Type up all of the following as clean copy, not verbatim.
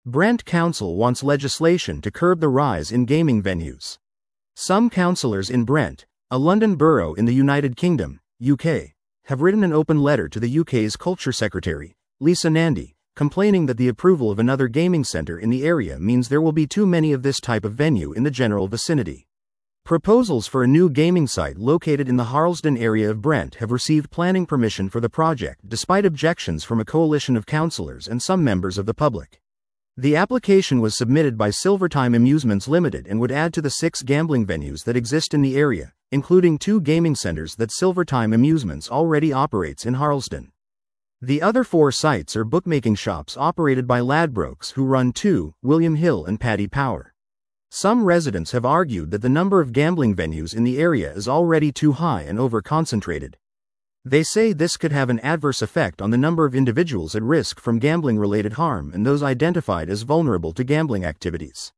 Brent Council wants legislation to curb the rise in gaming venues. Some councillors in Brent, a London borough in the United Kingdom, UK, have written an open letter to the UK's Culture Secretary, Lisa Nandy, complaining that the approval of another gaming centre in the area means there will be too many of this type of venue in the general vicinity. Proposals for a new gaming site located in the Harlesden area of Brent have received planning permission for the project despite objections from a coalition of councillors and some members of the public. The application was submitted by Silvertime Amusements Limited and would add to the 6 gambling venues that exist in the area, including 2 gaming centres that Silvertime Amusements already operates in Harlesden. The other 4 sites are bookmaking shops operated by Ladbrokes, who run 2, William Hill and Paddy Power. Some residents have argued that the number of gambling venues in the area is already too high and over-concentrated. They say this could have an adverse effect on the number of individuals at risk from gambling-related harm and those identified as vulnerable to gambling activities.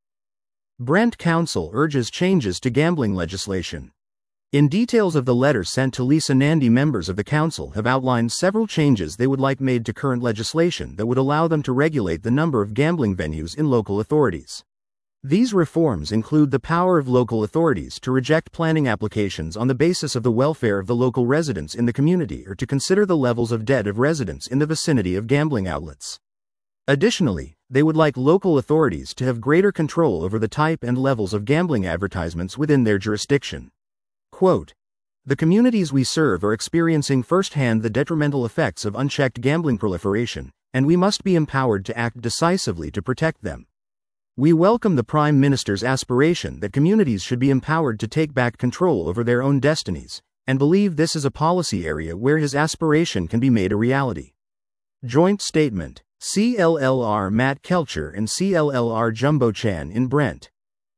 Brent Council urges changes to gambling legislation. In details of the letter sent to Lisa Nandy, members of the council have outlined several changes they would like made to current legislation that would allow them to regulate the number of gambling venues in local authorities. These reforms include the power of local authorities to reject planning applications on the basis of the welfare of the local residents in the community or to consider the levels of debt of residents in the vicinity of gambling outlets. Additionally, they would like local authorities to have greater control over the type and levels of gambling advertisements within their jurisdiction. Quote, "The communities we serve are experiencing firsthand the detrimental effects of unchecked gambling proliferation, and we must be empowered to act decisively to protect them. We welcome the Prime Minister's aspiration that communities should be empowered to take back control over their own destinies, and believe this is a policy area where his aspiration can be made a reality." Joint Statement. CLLR Matt Kelcher and CLLR Jumbo Chan in Brent.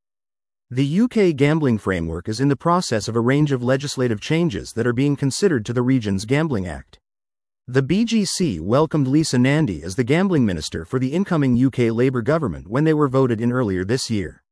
The UK gambling framework is in the process of a range of legislative changes that are being considered to the region's Gambling Act. The BGC welcomed Lisa Nandy as the gambling minister for the incoming UK Labour government when they were voted in earlier this year.